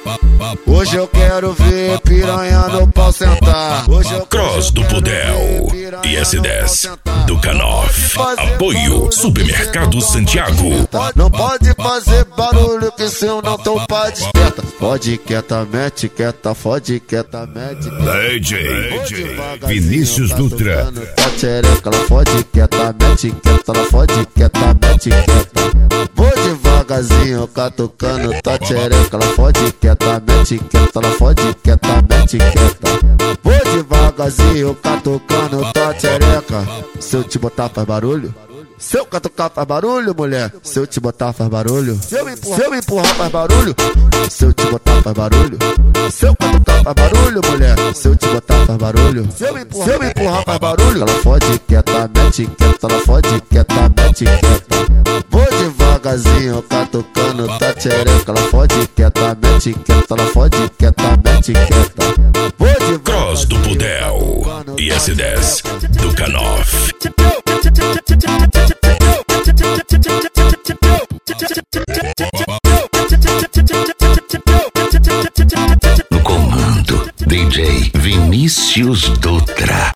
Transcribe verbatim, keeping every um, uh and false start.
Hoje eu quero ver piranha no pau sentar. Hoje eu Cross do Pudel e S dez do Canoff. Apoio Supermercado Santiago. Não pode fazer barulho que se eu não tô pra desperta. Fode quieta, mete quieta, fode quieta, mete D J Vinícius Dutra. Tá tchereca, ela fode quieta, mete quieta, ela fode quieta, mete quieta. Vou devagarzinho, catucando, tá tchereca, ela fode quieta, mete quieta, ela fode quieta, mete quieta. Vou devagarzinho, catucando, tá tchereca. Se eu te botar faz barulho? Se eu catucar faz barulho, mulher? Se eu te botar faz barulho? Se eu empurrar, se eu empurrar faz barulho? Se eu te botar faz barulho? Se eu catucar faz barulho, mulher? Se eu te botar faz barulho? Se eu empurrar, se eu empurrar faz barulho? Ela fode quieta, mete quieta, ela fode quieta, mete quieta. Vou devagarzinho, catucando, tá tchereca. Ela fode quieta, mete quieta, ela fode quieta, mete quieta. Vou devagarzinho, Cross do Pudel e S dez do Canoff. No comando, D J Vinícius Dutra.